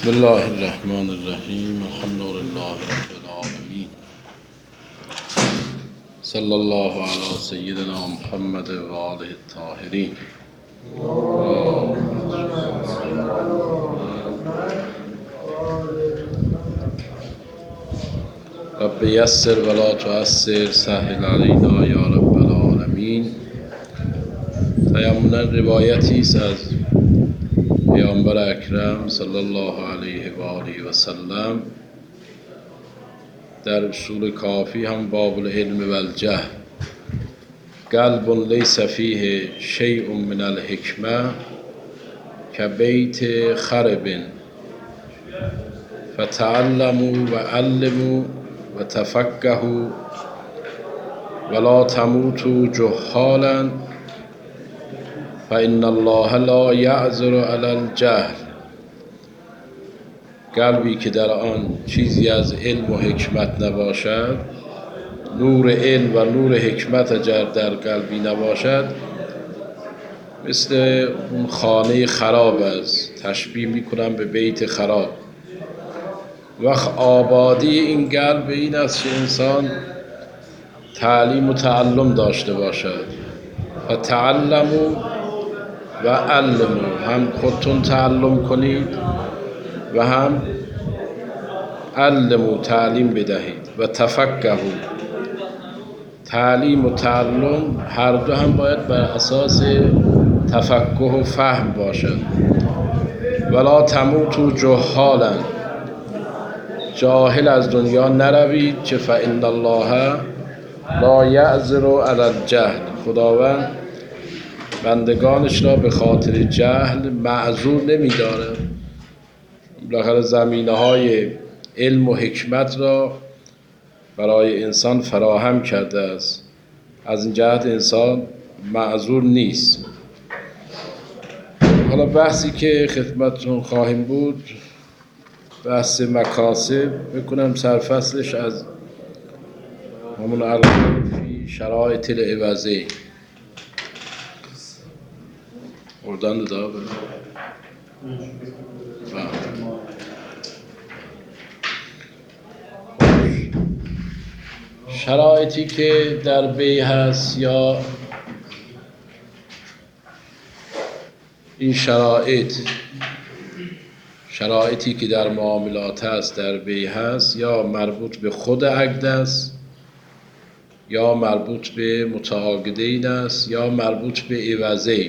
بسم الله الرحمن الرحیم. الحمد لله رب العالمین. صلی الله علی سیدنا محمد و آله الطاهرین. رب یسر ولا تعسر، سهل علینا یا رب العالمین. تیمنا روایتی است از پیامبر اکرم صلی الله علیه و آله و سلم در اصول کافی هم باب العلم و الجهل: قلب لیس فیه شیء من الحکمه کبیت خرب فتعلموا و علموا و تفقهوا ولا تموتوا جهالا فإن الله لا یعذر علی الجهل. قلبی که در آن چیزی از علم و حکمت نباشد، نور علم و نور حکمت اگر در قلبی نباشد، مثل اون خانه خراب است. تشبیه میکنم به بیت خراب. وقت آبادی این قلب این است که انسان تعلیم و تعلم داشته باشد. و تعلموا و علموا، هم خودتون تعلم کنید و هم علموا، تعلیم بدهید. و تفقهوا، تعلیم و تعلم هر دو هم باید بر اساس تفقه و فهم باشد. ولا تموتوا جهالا، جاهل از دنیا نروید که فإن الله لا یعذر علی الجهل. خداوند بندگانش را به خاطر جهل معذور نمی‌داره. بالاخره زمینه‌های علم و حکمت را برای انسان فراهم کرده است. از این جهت انسان معذور نیست. حالا بحثی که خدمتتون خواهیم بود بحث مکاسب، بکنم سرفصلش از همون الان فی شرایط العوضه اردن دا شرایطی که در بی هست، یا این شرایطی که در معاملات هست در بی هست، یا مربوط به خود عقد است، یا مربوط به متعاقدین است، یا مربوط به عوضه.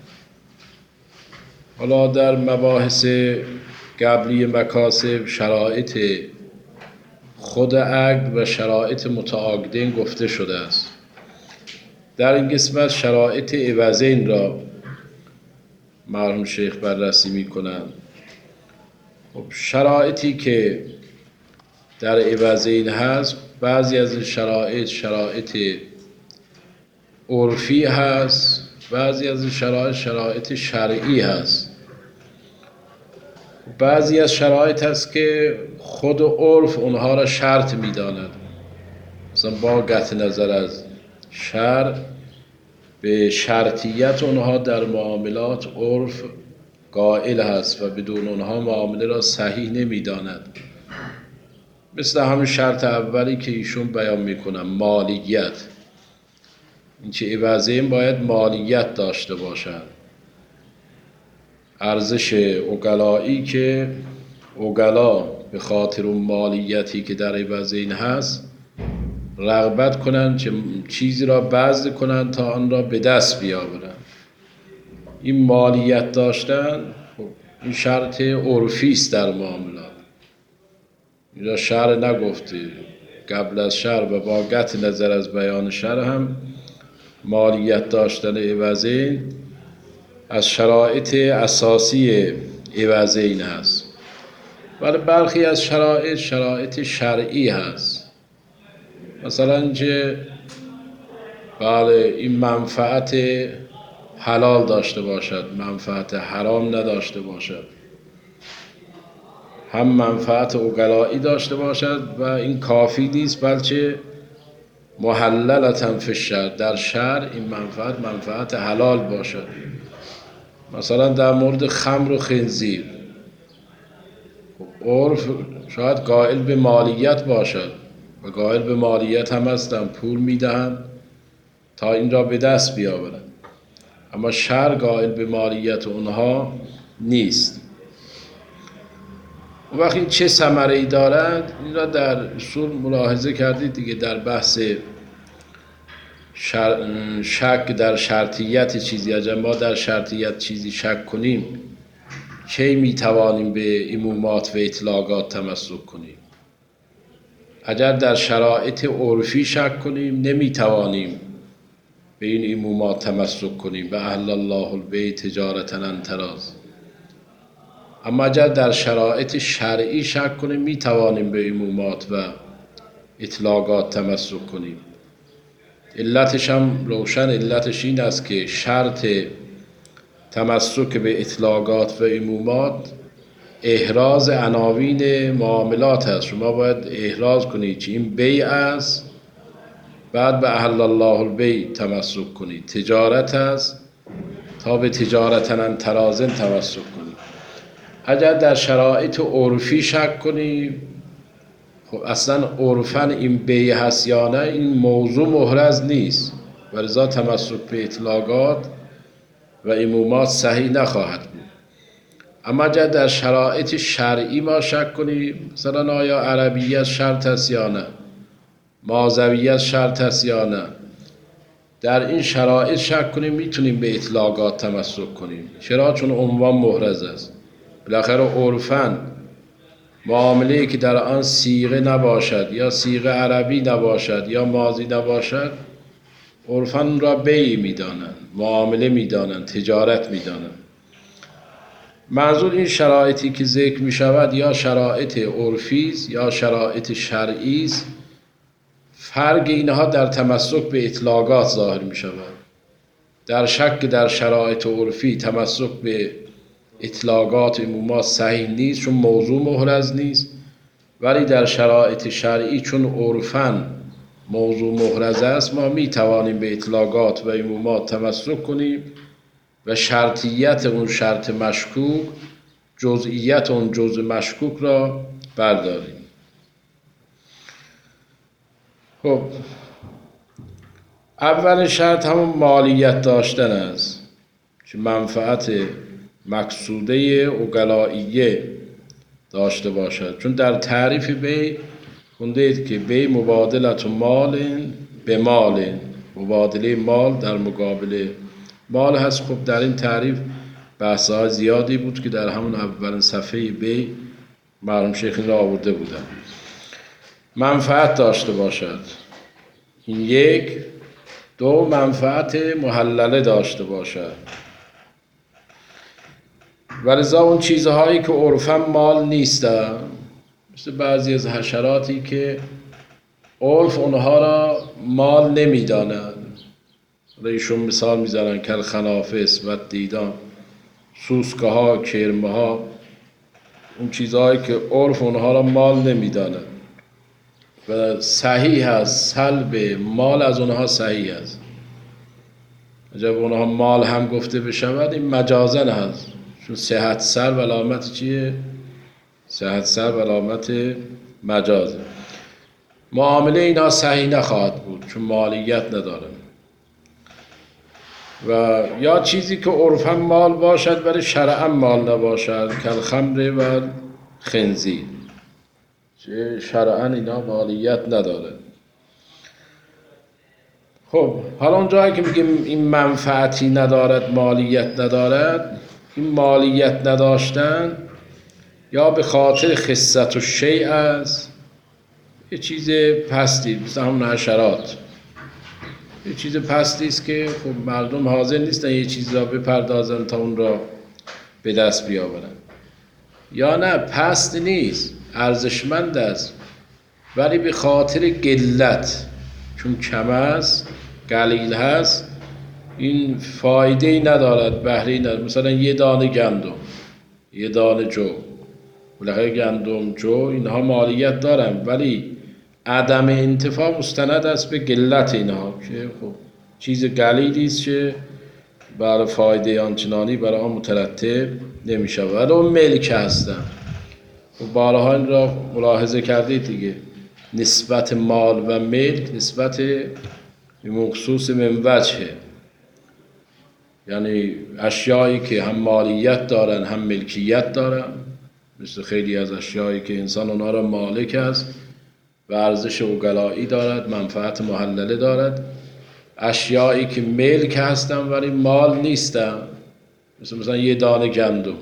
حالا در مباحث قبلی مکاسب شرایط خود عقد و شرایط متعاقدین گفته شده است. در این قسمت شرایط عوضین را مرحوم شیخ بررسی می کنند. خب شرایطی که در عوضین هست، بعضی از این شرایط عرفی هست، بعضی از این شرایط شرعی هست. بعضی از شرایط هست که خود عرف اونها را شرط می داند. مثلا با قطع نظر از شرع به شرطیت اونها در معاملات عرف قائل هست و بدون اونها معامله را صحیح نمی داند. مثل همون شرط اولی که ایشون بیان میکنم، مالیت. این که عوضین باید مالیت داشته باشند. ارزش عقلایی که عقلا به خاطر اون مالیتی که در عوضین هست رغبت کنند که چیزی را بذل کنند تا آن را به دست بیاورند. این مالیت داشتن این شرط عرفی است در معاملات. اینجا شرع نگفته، قبل از شرع و با قطع نظر از بیان شرع هم مالیت داشتن عوضین از شرایط اساسی عوضین هست. ولی برخی از شرایط شرعی هست. مثلا اینکه بله این منفعت حلال داشته باشد، منفعت حرام نداشته باشد، هم منفعت عقلایی داشته باشد و این کافی نیست، بلکه محللة فی الشرع، در شرع این منفعت حلال باشد. مثلا در مورد خمر و خنزیر، عرف شاید قائل به مالیت باشد و قائل به مالیت هم هستند، پول میدهند تا این را به دست بیاورند، اما شرع قائل به مالیت اونها نیست. اون وقت این چه ثمره‌ای دارد؟ این را در اصول ملاحظه کردید دیگه، در بحث شک در شرطیت چیزی. اگر ما در شرطیت چیزی شک کنیم کی میتوانیم به عمومات و اطلاقات تمسک کنیم؟ اگر در شرایط عرفی شک کنیم نمیتوانیم به این عمومات تمسک کنیم، به اهل الله البیع تجارتا لن تراض. اما اگر در شرایط شرعی شک کنیم میتوانیم به عمومات و اطلاقات تمسک کنیم. علتش هم روشن، علتش این است که شرط تمسک به اطلاقات و عمومات احراز عناوین معاملات است. شما باید احراز کنید که این بیع است، بعد به اهل الله البیع تمسک کنید، تجارت است تا به تجارتا لن تراض تمسک کنید. اگر در شرایط عرفی شک کنید، خب اصلا عرفاً این بیع هست یا نه این موضوع محرز نیست و لذا تمسک به اطلاقات و عمومات صحیح نخواهد بود. اما اگر در شرایط شرعی ما شک کنیم، مثلا آیا عربیت شرط است یا نه، مازویت شرط است یا نه، در این شرایط شک کنیم میتونیم به اطلاقات تمسک کنیم. چرا؟ چون عنوان محرز است. بالاخره عرفاً معامله‌ای که در آن صیغه نباشد یا صیغه عربی نباشد یا ماضی نباشد، عرفاً را بیع میدانند، معامله میدانند، تجارت میدانند. منظور این شرایطی که ذکر می شود یا شرایط عرفی است یا شرایط شرعی است. فرق اینها در تمسک به اطلاقات ظاهر می شود. در شک در شرایط عرفی تمسک به اطلاقات عمومات صحیح نیست چون موضوع محرز نیست، ولی در شرایط شرعی چون عرفاً موضوع محرز است ما می توانیم به اطلاقات و عمومات تمسک کنیم و شرطیت اون شرط مشکوک، جزئیت اون جزء مشکوک را برداریم. خب اول شرط همون مالیت داشتن است که منفعت مقصوده عقلائیه داشته باشد. چون در تعریف بیع خونده اید که بیع مبادلت مال به مال، مبادله مال در مقابل مال هست. خب در این تعریف بحث‌های زیادی بود که در همون اول صفحه بیع مرحوم شیخ این را آورده بودن. منفعت داشته باشد، این یک. دو، منفعت محلله داشته باشد. ولذا اون چیزهایی که عرفاً مال نیستن، مثل بعضی از حشراتی که عرف اونها را مال نمیدانند، ایشون مثال میزنن کل خنافس و دیدان، سوسکه ها، کرمه ها، اون چیزهایی که عرف اونها را مال نمیدانند و صحیح است سلب مال از اونها صحیح است. اگر اونها مال هم گفته بشود این مجازن هست، چون صحت سر و علامت چیه؟ صحت سر و علامت مجازه. معامله اینا صحیح نخواهد بود چون مالیت نداره. و یا چیزی که عرفاً مال باشد ولی شرعاً مال نباشد، کل خمر و خنزیر، چه شرعاً اینا مالیت نداره. خب حالا اون جایی که میگیم این منفعتی ندارد، مالیت ندارد، این مالیت نداشتن یا به خاطر خست و شیء است، یه چیز پستی مثل همون حشرات، یه چیز پستی است که خب مردم حاضر نیستن یه چیز را بپردازن تا اون را به دست بیاورن. یا نه پست نیست، ارزشمند است ولی به خاطر قلت، چون کم است، قلیل هست، این فایده‌ای ندارد، بهره‌ای ندارد. مثلا یه دانه گندم، یه دانه جو، بالاخره گندم، جو اینها مالیت دارن ولی عدم انتفاع مستند است به قلت اینها که خب چیز قلیلی است که برای فایده آنچنانی برای آن مترتب نمی شود. ولی اون ملک هستن. و بارها این را ملاحظه کردید دیگه، نسبت مال و ملک نسبت به مخصوص من وجهه، یعنی اشیایی که هم مالیت دارن هم ملکیت دارن، مثل خیلی از اشیایی که انسان اونها را مالک است و ارزش اوگلایی دارد، منفعت محلله دارد. اشیایی که ملک هستن ولی مال نیستن، مثلا یه دانه گندم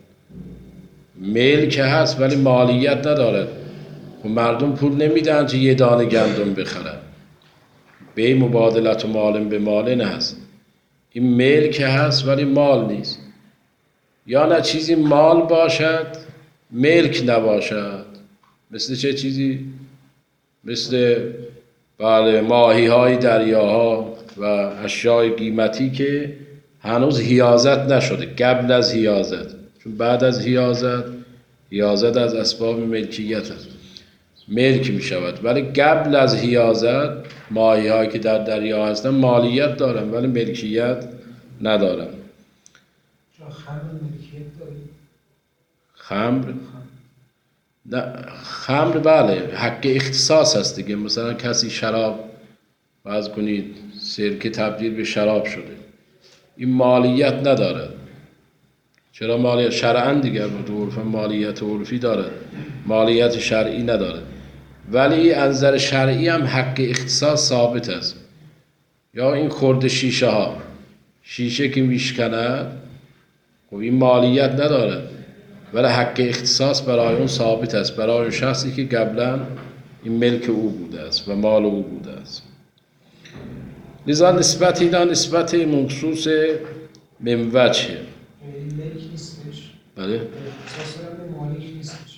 ملک هست ولی مالیت ندارد و مردم پول نمیدن که یه دانه گندم بخرن. به مبادلت و مال به مال هست، این ملک هست ولی مال نیست. یا نه چیزی مال باشد ملک نباشد، مثل چه چیزی؟ مثل ماهی های دریاها و اشیای قیمتی که هنوز حیازت نشده، قبل از حیازت، چون بعد از حیازت از اسباب ملکیت است، ملک می شود. ولی قبل از حیازت ماهی هایی که در دریا هستن مالیت دارن ولی ملکیت ندارن. خمر ملکیت داریم؟ خمر؟ نه، خمر بله حق اختصاص هست دیگه. مثلا کسی شراب فرض کنید سرکه تبدیل به شراب شده، این مالیت نداره. چرا مالیت؟ شرعاً دیگه بود، عرف مالیت عرفی داره، مالیت شرعی نداره. ولی از نظر شرعی هم حق اختصاص ثابت است. یا این خرد شیشه ها، شیشه که میشکند و این مالیت نداره ولی حق اختصاص برای اون ثابت است، برای اون شخصی که قبلا این ملک او بوده است و مال او بوده است. لذا نسبت اینا نسبت مخصوص من وجهه. این ملک نیستش. بله. اختصاص دارم مالک نیستش.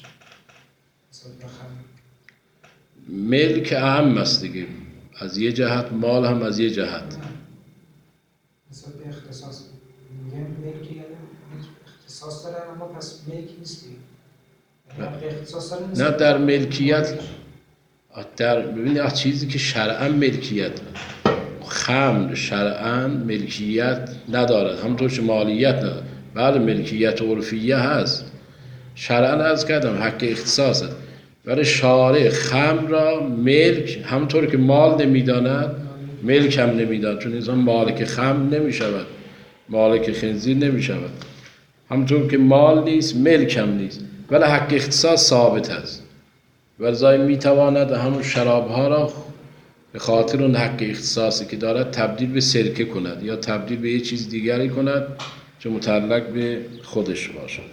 ملک اهم است دیگه، از یه جهت، مال هم از یه جهت. مثلا به اختصاص میگم ملک یعنی اختصاص داره اما پس ملک نیست دیگه. اختصاص داره نه در ملکیت، ببینید چیزی که شرعاً ملکیت، خمر شرعاً ملکیت ندارد، همونطور که مالیت ندارد. بعد ملکیت عرفیه هست، شرعاً از کردم حق اختصاص است، ولی شارع خمر را ملک همونطور که مال نمیداند ملک هم نمیداند، چون انسان مالک خمر نمیشود، مالک خنزیر نمیشود. همونطور که مال نیست ملک هم نیست، ولی حق اختصاص ثابت است. ولذا میتواند همون شراب ها را به خاطر اون حق اختصاصی که دارد تبدیل به سرکه کند یا تبدیل به یه چیز دیگری کند که متعلق به خودش باشد.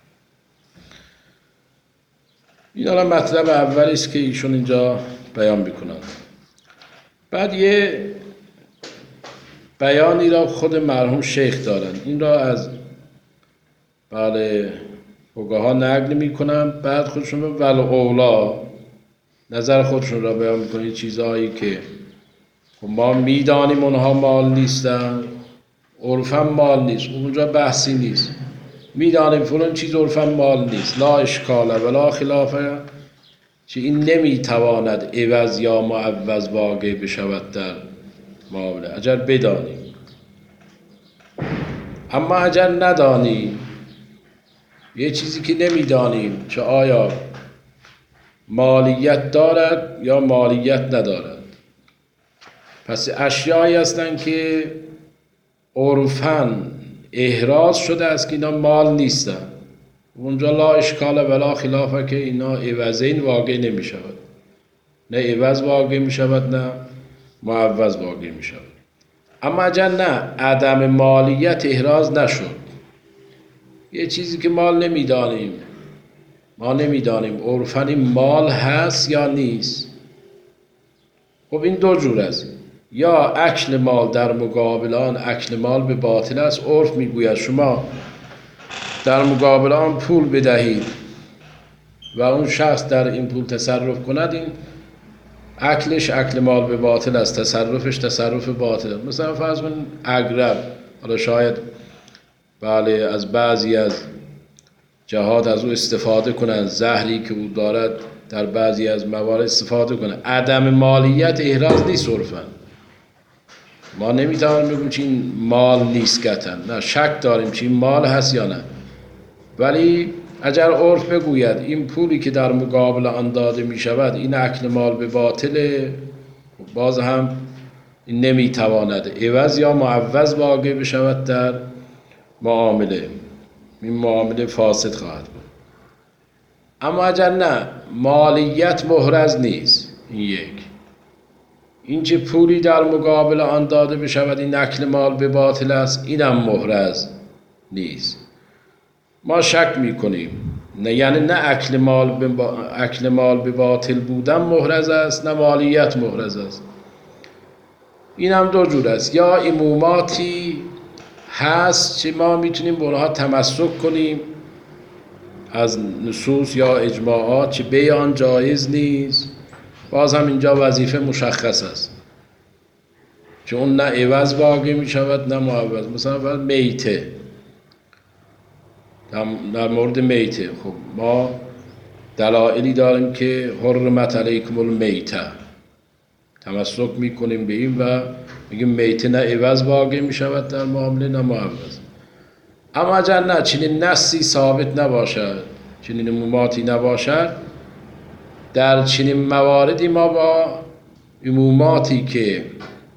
این الان مطلب اولی است که ایشون اینجا بیان میکنند. بعد یه بیانی را خود مرحوم شیخ دارند، این را از فقها نقل میکنن، بعد خودشون رو ول اولا نظر خودشون را بیان میکنن. چیزهایی که ما میدانیم اونها مال نیستن، عرفاً مال نیست، اونجا بحثی نیست، میدانیم فلان چیز عرفاً مال نیست، لا اشکال ولا خلافه، که این نمیتواند عوض یا معوض واقع بشود در معامله، اگر بدانیم. اما اگر ندانیم، یه چیزی که نمیدانیم که آیا مالیت دارد یا مالیت ندارد، پس اشیایی هستند که عرفاً احراز شده است که اینا مال نیستن، اونجا لا اشکال ولا خلافه که اینا عوضین واقع نمی شود، نه عوض واقع می شود نه معوض واقع می شود. اما اگر نه عدم مالیت احراز نشد، یه چیزی که مال نمیدانیم، ما نمیدانیم عرفاً این مال هست یا نیست، خب این دو جور است، یا اکل مال در مقابل آن اکل مال به باطل است. عرف میگوید شما در مقابل آن پول بدهید و اون شخص در این پول تصرف کند، این اکلش اکل مال به باطل است، تصرفش تصرف باطل است. مثلا فرض کن عقرب، حالا شاید از بعضی از جهات از او استفاده کنند، زهری که او دارد در بعضی از موارد استفاده کنند، عدم مالیت احراز نیست عرفاً. ما نمیتوانیم بگیم چه این مال نیست، قطعاً نه، شک داریم چه این مال هست یا نه، ولی اگر عرف بگوید این پولی که در مقابل آن داده می شود این اکل مال به باطله، باز هم این نمی تواند عوض یا معوض واقع بشود در معامله، این معامله فاسد خواهد بود. اما اگر نه مالیت محرز نیست، این یک، این چه پولی در مقابل آن داده بشود این اکل مال به باطل است، اینم محرز نیست، ما شک میکنیم، نه یعنی نه اکل مال به باطل بودن محرز است، نه مالیت محرز است. این هم دو جور است، یا عموماتی هست که ما میتونیم به اونها تمسک کنیم از نصوص یا اجماعات که بیان جایز نیست، باز هم اینجا وظیفه مشخص است که اون نه عوض واقع می شود نه معوض. مثلا میته، در مورد میته خب ما دلایلی داریم که حرمت علیکم المیته، تمسک میکنیم به این و میگیم میته نه عوض واقع می شود در معامله نه معوض. اما اگر نه چنین نصی ثابت نباشد، چنین عموماتی نباشد، در چنین مواردی ما با عموماتی که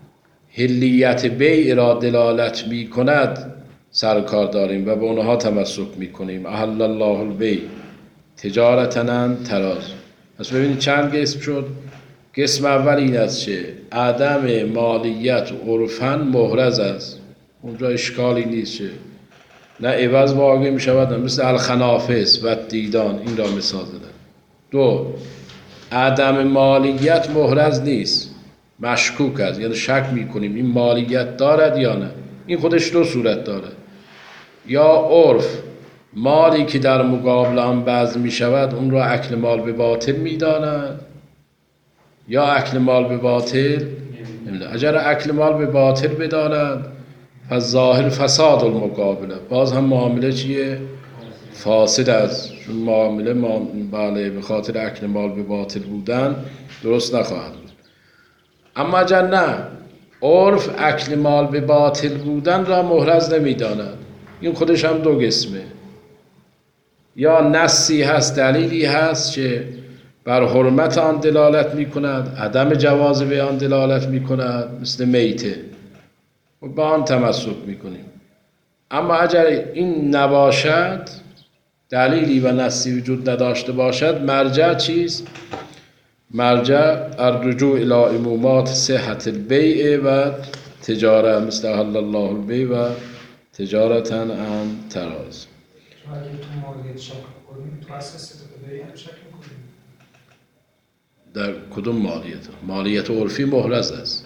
حلیت بیع را دلالت می کند سرکار داریم و به اونها تمسک می کنیم. احل الله البیع تجارتا عن تراض. پس ببینید چند قسم شد. قسم اول این است که عدم مالیت عرفاً محرز است، اونجا اشکالی نیست که نه عوض واقع می شود، مثل الخنافس و دیدان، این را مثال دادن. دو، عدم مالیت محرز نیست، مشکوک است، یعنی شک می کنیم این مالیت دارد یا نه. این خودش دو صورت دارد، یا عرف مالی که در مقابل آن بذل می شود اون را اکل مال به باطل می داند، یا اکل مال به باطل نمیداند. اگر اکل مال به باطل بداند پس ظاهر فساد المقابله، باز هم معامله چیه؟ فاسد است، چون معامله بله به خاطر اکل مال به باطل بودن درست نخواهد بود. اما اگر نه عرف اکل مال به باطل بودن را محرز نمیداند، این خودش هم دو قسمه، یا نصی هست، دلیلی هست که بر حرمت آن دلالت می کند، عدم جواز به آن دلالت می کند، مثل میته و با آن تمسک می کنیم. اما اگر این نباشد، دلیلی و نصی وجود نداشته باشد، مرجع چیست؟ مرجع الرجوع الی عمومات صحت البیع و تجاره، مثل احل الله البیع و تجارتا عن تراض. اگه تو مالیت شک کنیم تو اساس بیع هم شک میکنیم. در کدوم مالیت؟ مالیت عرفی محرز است،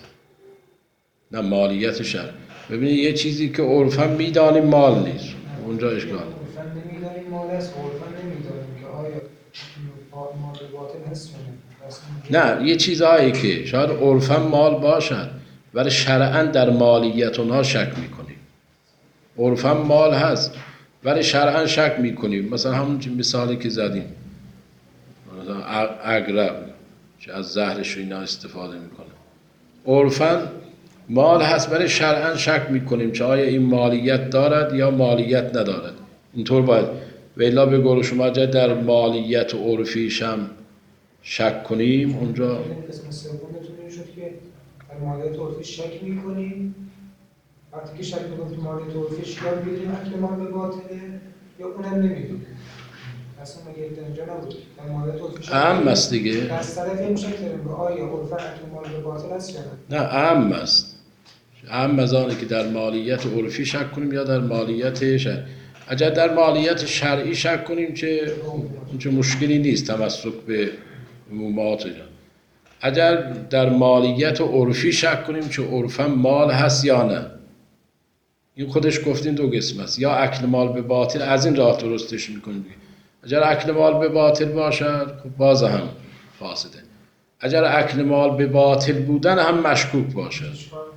نه مالیت شرعی. ببینید یه چیزی که عرفا میدانیم مال نیست، اونجا اشکال. عرفا نمیدانیم مال است، عرفا نمیدانیم که آیا مال باطل هست یا نه. نه یه چیزهایی که شاید عرفا مال باشد ولی شرعا در مالیت اونها شک میکنیم. عرفا مال هست ولی شرعا شک میکنیم، مثلا همون مثالی که زدیم، مثلا عقرب که از زهرش اینا استفاده میکنه، عرفا مال هست ولی شرعا شک میکنیم که آیا این مالیت دارد یا مالیت ندارد. اینطور باید و الا به قول شما در مالیت عرفیش هم شک کنیم. اونجا قسم سومتون این شد که در مالیت عرفی شک میکنیم، وقتی که شک میکنیم تو مالیت عرفیش یا میدونیم اکل مال به باطله یا اونم نمیدونیم. اصلا مگه اینجا نبود در مالیت عرفی شک اهم است دیگه. از طرف این شک داریم که آیا عرفا اکل مال به باطل است یا نه اهم است، اهم از آنه که در مالیت عرفی شک کنیم یا در مالیت شرعی. اگر در مالیت شرعی شک کنیم چه مشکلی نیست، تمسک به عمومات جان. اگر در مالیت عرفی شک کنیم که عرفا مال هست یا نه، این خودش گفتیم دو قسم است، یا اکل مال به باطل، از این راه درستش میکنیم. اگر اکل مال به باطل باشد خب باز هم فاسده، اگر اکل مال به باطل بودن هم مشکوک باشد.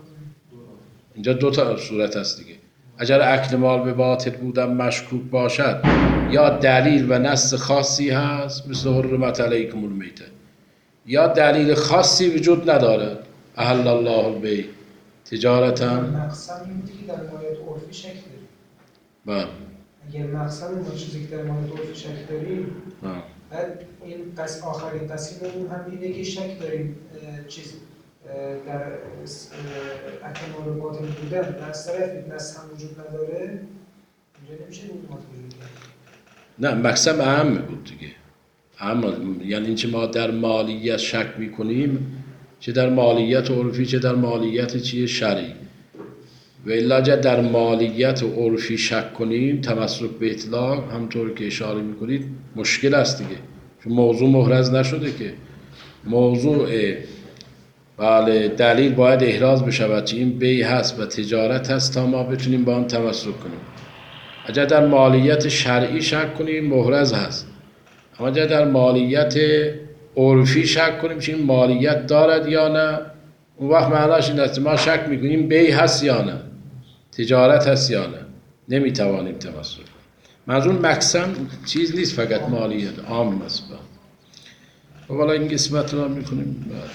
اینجا دو تا صورت هست دیگه. اگر اکل مال به باطل بودن مشکوک باشد یا دلیل و نص خاصی هست مثل حرمت علیکم المیته، یا دلیل خاصی وجود ندارد، احل الله البیع تجارتا. مقصد این بود که در مالیت عرفی شک داریم. بله. اگه مقصد ما چیزی که در مورد عرفی شک داریم، بعد این آخرین قسیم هم اینه که شک داریم در احکام باطل بودن در از طرف نص هم وجود نداره، اینجا نمیشه مطمئن وجود کرد. نه مقصد اهم بود دیگه. اما یعنی اینکه ما در مالیت شک میکنیم، چه در مالیت عرفی چه در مالیت چیه شرعی. و الا در مالیت عرفی شک کنیم، تمسک به اطلاق همطور که اشاره میکنید مشکل است دیگه، چون موضوع محرز نشده که. موضوع بله دلیل باید احراز بشود که این بیع هست و تجارت هست تا ما بتونیم با آن تمسک کنیم. اگر در مالیت شرعی شک کنیم محرز هست، اما اگر در مالیت عرفی شک کنیم که این مالیت دارد یا نه، اون وقت معناش این است ما شک میکنیم بیع هست یا نه، تجارت هست یا نه، نمیتوانیم تمسک کنیم. منظور مقسم چیز نیست فقط مالیت، عام است. و والا این قسمت رو میکنیم بعد.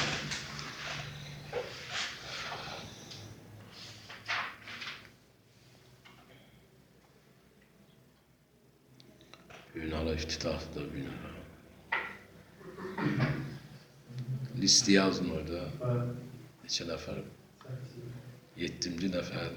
ببین حالا افتتاح دا ببین لیستی از نورده چه نفر؟ Yettimci nefer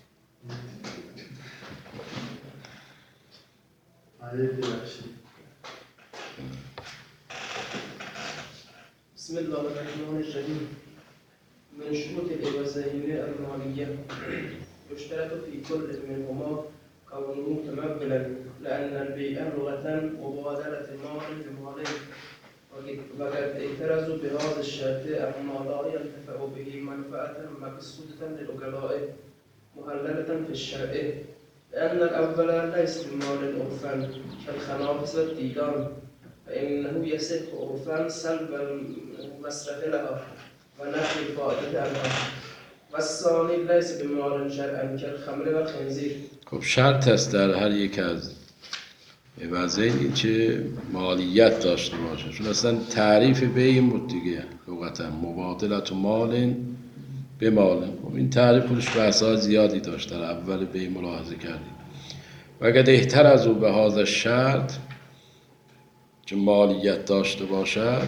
بسم الله الرحمن الرحيم. من شروط الوزين المالية يشترط في كل منهما كونه متمولا، لأن البيع لغة مبادلة المال بمالين، وقد اعترضوا بهذا الشرط أما لا ينتفع به منفعة مقصودة للوكلاء محللة في الشرع، لأن الأول ليس بمال عرفا كالخنافس والديدان، فإنه يصح عرفا سلب المصرف لها ونفي الفائدة عنها، والثاني ليس بمال شرعا كالخمر والخنزير. خب شرط است در هر یک از وضعین این که مالیت داشته باشه، چون اصلا تعریف بیع دیگه لغتا مبادلت مال به مال. خب این تعریف خودش بحث‌های زیادی داشت، در اول بیع ملاحظه کردیم. و اگر احترزوا به هذا شرط که مالیت داشته باشد،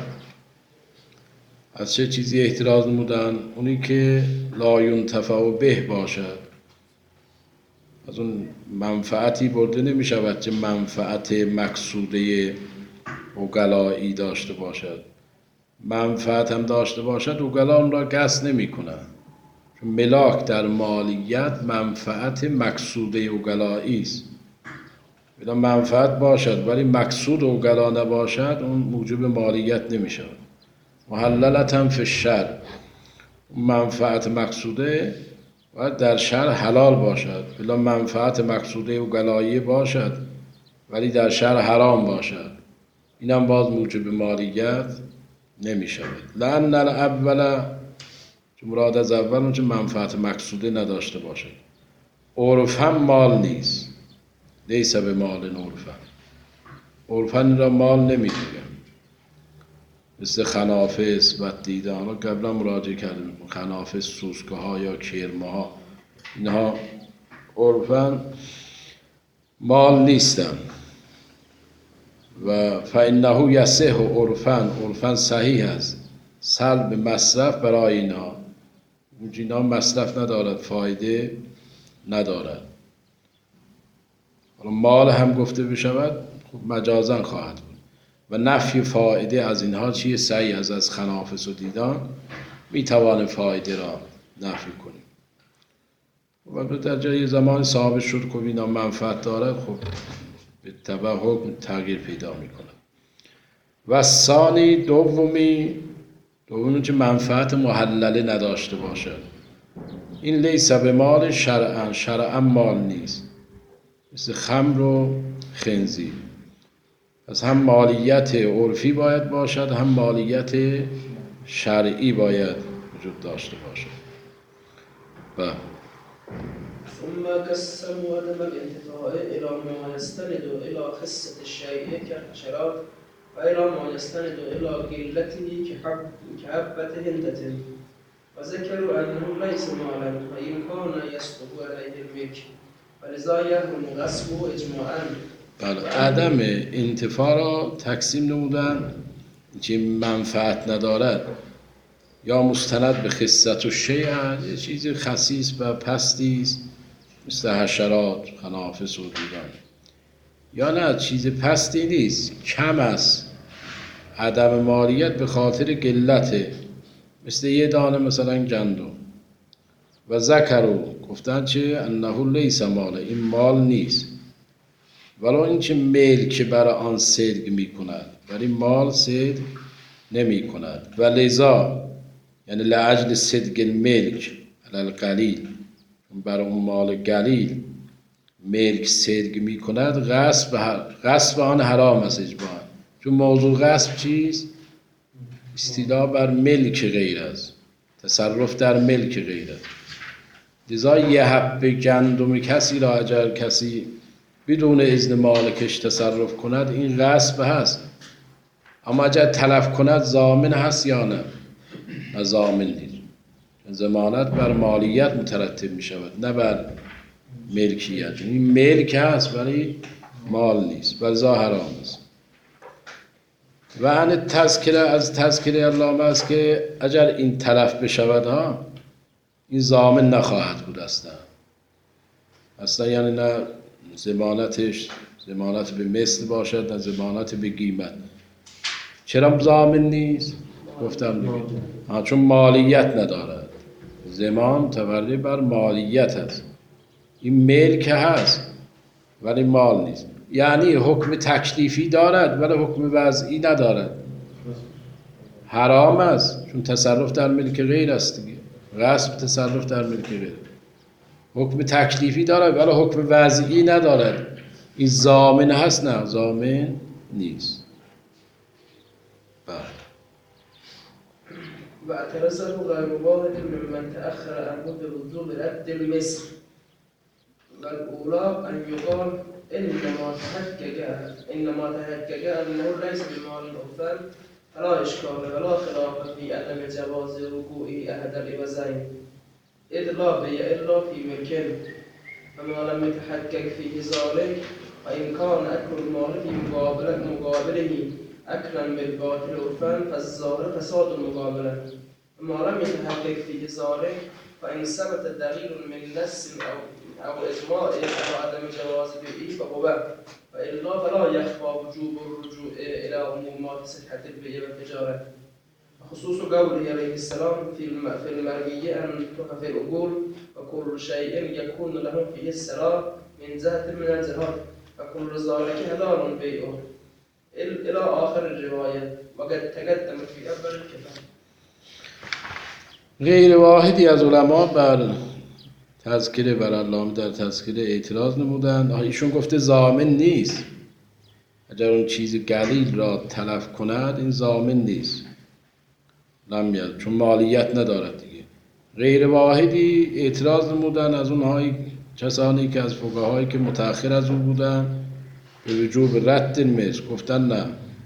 از چه چیزی احتراز نمودن؟ اونی که لا ینتفع به باشد، از اون منفعتی برده نمی شود که منفعت مقصوده وکلایی داشته باشد. منفعت هم داشته باشد وکلا اون را قصد نمی کنند، چون ملاک در مالیت منفعت مقصوده وکلایی است. اذا منفعت باشد ولی مقصود وکلا نباشد، اون موجب مالیت نمی شود. محللة فی الشرع، منفعت مقصوده باید در شرع حلال باشد، بلا منفعت مقصوده وکلایی باشد ولی در شرع حرام باشد، اینم باز موجب مالیت نمی شود. لأن الاول، چون مراد از اول اون چه منفعت مقصوده نداشته باشد. عرفا مال نیست، لیس به مال عرفا، عرفا این را مال نمی دیگم، مثل خنافس و دیدان ها قبلا مراجعه کردیم. خنافس، سوسکه ها یا کرمه ها، اینها عرفاً مال نیستن. و فإنه یصح عرفاً صحیح است سلب مصرف برای اینها. اینها مصرف ندارد، فایده ندارد. حالا مال هم گفته بشود خب مجازاً خواهد بود. و نفی فایده از اینها چیه؟ صحیح از خنافس و دیدان میتوانیم فایده را نفی کنیم. و در جای زمان صاحب شد که اینا منفعت دارد، خب به تبع حکم تغییر پیدا میکنه. و ثانی دومی که منفعت محلله نداشته باشد، این لیس به مال شرعا مال نیست، مثل خمر و خنزیر. پس هم مالیت عرفی باید باشد، هم مالیت شرعی باید وجود داشته باشد. و ثم قسموا عدم الانتفاع إلى ما يستند إلى خصة الشيء كالحشرات، وإلى ما يستند إلى قلته كحبة هندة، وذكروا أنه ليس مالا وإن كان يصدق عليه الملك، ولذا يحرم غصبه اجماعا. بله، عدم انتفاع را تقسیم نمودن که منفعت ندارد یا مستند به خصت و شیء، یه چیز خسیس و پستی است مثل حشرات، خنافس و دیگران، یا نه چیز پستی نیست، کم است، عدم مالیت به خاطر قلته، مثل یه دانه مثلا گندم. و ذکروا، گفتن چه؟ انه لیس مال، این مال نیست، ولو اینکه ملک برای آن صدق می کند ولی مال صدق نمی کند. و لذا یعنی لاجل صدق الملک علی القلیل، برای اون مال قلیل ملک صدق می کند، غصب آن حرام است اجماعا. چون موضوع غصب چیست؟ استیلا بر ملک غیر است، تصرف در ملک غیر است. لذا یه حبه گندم کسی را اگر کسی بدون اذن مالکش تصرف کند این غصب هست، اما اگر تلف کند ضامن هست یا نه؟ نه ضامن نیست. ضمانت بر مالیت مترتب می شود نه بر ملکیت. این ملک هست ولی مال نیست، ولی حرام است. و عن تذکره، از تذکره علامه است که اگر این تلف بشود ها، این ضامن نخواهد بود اصلا یعنی نه ضمانتش ضمانت به مثل باشد نه ضمانت به قیمت. چرا ضامن نیست؟ گفتم دیگه چون مالیت ندارد، ضمان متولد بر مالیت است. این ملک هست ولی مال نیست، یعنی حکم تکلیفی دارد ولی حکم وضعی ندارد. حرام است چون تصرف در ملک غیر است دیگه، غصب تصرف در ملک غیر. حکم تکلیفی دارد ولی حکم وضعی ندارد. این ضامن هست؟ نه ضامن نیست. و اعتراضه غیر واحد ممن تأخر عنه بوجوب رد المثل والأولى أن يقال إنما تحقق أنه ليس بمال الأوفان فلا إشكال ولا خلاف في عدم جواز وقوع أحد العوزين إذ لا بيع إلا في ملك، فما لم يتحقق فيه ذلك وإن كان أكل المال في مقابله أكلا بالباطل عرفا فالظاهر فساد المقابلة، وما لم يتحقق فيه ذلك فإن ثبت دليل من نص أو إجماع على عدم جواز بيعه فهو، وإلا فلا يخفى وجوب الرجوع إلى عمومات صحة البيع والتجارة. خصوص قوله عليه السلام في المرئي أن تحف العقول وكل شيء يكون له فيه السلام من جهة من الجهات فكل ذلك حلال بيعه إلى آخر الرواية وقد تقدم في أول الكتاب. غیر واحدی از علما بر تذکره بر علامه در تذکره اعتراض نمودند. ایشون گفته ضامن نیست، اگر اون چیز قلیل را تلف کند این ضامن نیست، نمیاد چون مالیت ندارد دیگه. غیر واحدی اعتراض نمودن از اونهای کسانی که از فقهایی که متأخر از اون بودن به وجوب رد مثل، گفتن نه،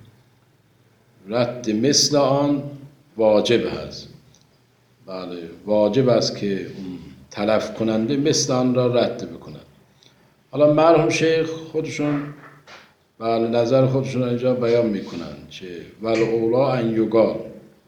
رد مثل آن واجب هست. بله واجب است که اون تلف کننده مثل آن را رد بکنند. حالا مرحوم شیخ خودشون بله نظر خودشون اینجا بیان میکنند که والاولا ان یقال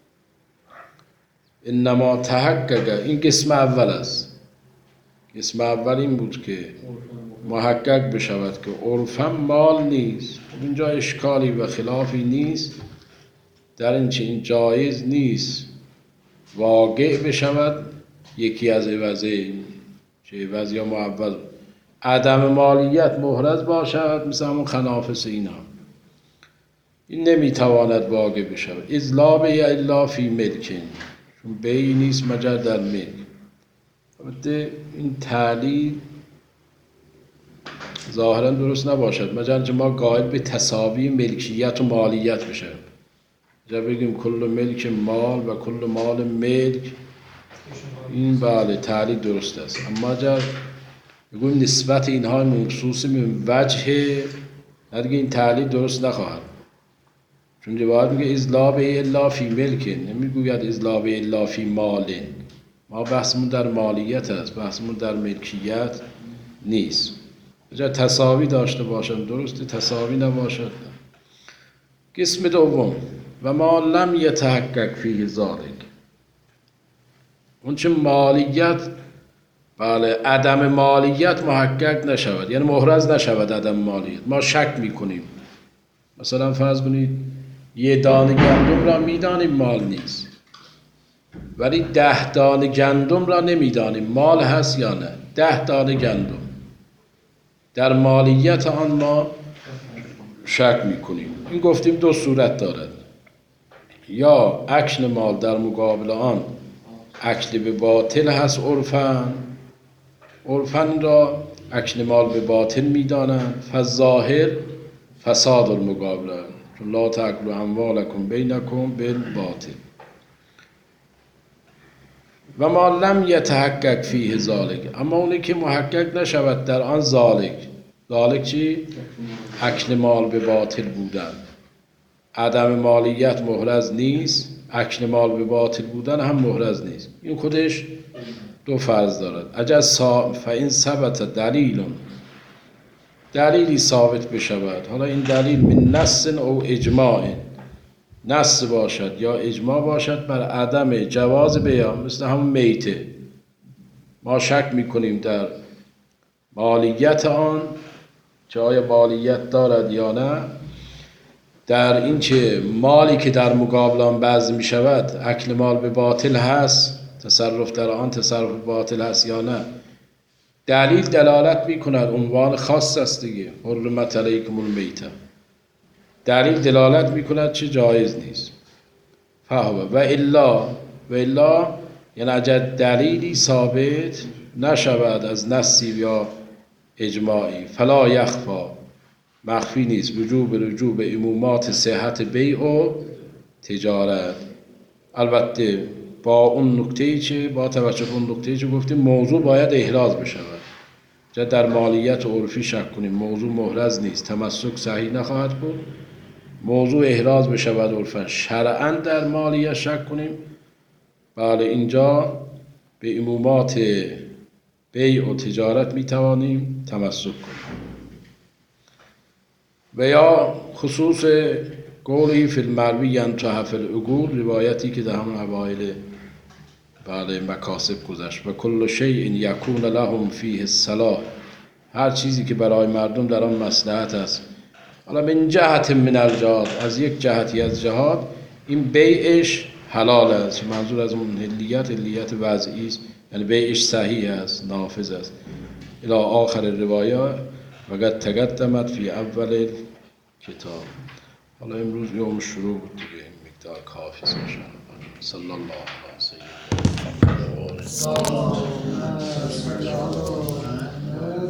انما تحقق، این قسم اول است. قسم اول این بود که محقق بشود که عرفا مال نیست. اینجا اشکالی و خلافی نیست در این چه این جایز نیست واقع بشود یکی از عوضه، چه عوض یا معوض، عدم مالیت محرز باشد مثل همون خنافس اینا، این نمیتواند واقع بشود. اذ لا بیع الا فی ملکین، چون بیع نیست مگر در ملک. البته این تعلیل ظاهرا درست نباشد، مگر که ما قائل به تساوی ملکیت و مالیت بشیم. اگر بگیم کل ملک مال و کل مال ملک، این بله تعلیل درست است. اما اگر بگویم نسبت اینها مخصوص من وجه، دیگه این تعلیل درست نخواهد، چون روایت میگه اذ لا بیع الا فی ملک، نمیگوید اذ لا بیع الا فی مال. ما بحثمون در مالیت است، بحثمون در ملکیت نیست. جا تساوی داشته باشد، درسته تساوی نباشد. قسم دوم و ما لم یتحقق فیه ذالک، اون چه مالیت، بله عدم مالیت محقق نشود، یعنی محرز نشود عدم مالیت، ما شک میکنیم. مثلا فرض کنید یه دانه گندم را میدانیم مال نیست، ولی 10 دانه گندم را نمیدانیم مال هست یا نه. 10 دانه گندم در مالیت آن ما شک میکنیم. این گفتیم دو صورت دارد، یا اکل مال در مقابل آن اکل به باطل هست عرفاً را اکل مال به باطل میدانند، فظاهر فساد المقابله، چون لا تاکلوا اموالکم بینکم بالباطل. و ما لم یتحقق فیه ذالک، اما اونی که محقق نشود در آن ذالک چی؟ اکل مال به باطل بودن، عدم مالیت محرز نیست، اکل مال به باطل بودن هم محرز نیست. این خودش دو فرض دارد. اجاز فإن ثبت دلیلی ثابت بشود، حالا این دلیل من نص او اجماع، نص باشد یا اجماع باشد بر عدم جواز بیان، مثل همون میته ما شک میکنیم در مالیت آن، چه آیا مالیت دارد یا نه، در این که مالی که در مقابل آن بذل می شود اکل مال به باطل هست، تصرف در آن تصرف باطل هست یا نه. دلیل دلالت می کند، عنوان خاص است دیگه، حرمت علیکم المیته، دلیل دلالت می کند چه جایز نیست. فهو و الا یعنی اگر دلیلی ثابت نشود از نصی یا اجماعی، فلا یخفا، مخفی نیست، رجوع به عمومات صحت بیع و تجارت. البته با اون نکته‌ای که با توجه به اون نکته‌ای که گفتیم موضوع باید احراز بشود. جا در مالیت عرفی شک کنیم موضوع محرز نیست، تمسک صحیح نخواهد بود. موضوع احراز بشود عرفاً، شرعاً در مالیت شک کنیم، بله اینجا به عمومات بیع و تجارت میتوانیم تمسک کنیم. و یا خصوص قولی فی المروی ینطح فی العقول، روایتی که در همون اوایل بله مکاسب گذشت. و کل شیء یکون لهم فیه الصلاح، هر چیزی که برای مردم در آن مصلحت است. حالا من جهت من الجهاد، از یک جهتی از جهاد این بیعش حلال است، منظور از اون حلیت وضعی است، یعنی بیعش صحیح است، نافذ است. الی آخر روایه و قد تقدمت فی اول کتاب. حالا امروز یوم شروع بود دیگه، این مقدار کافی است ان شاء الله. صلی الله علیه و سیدنا محمد.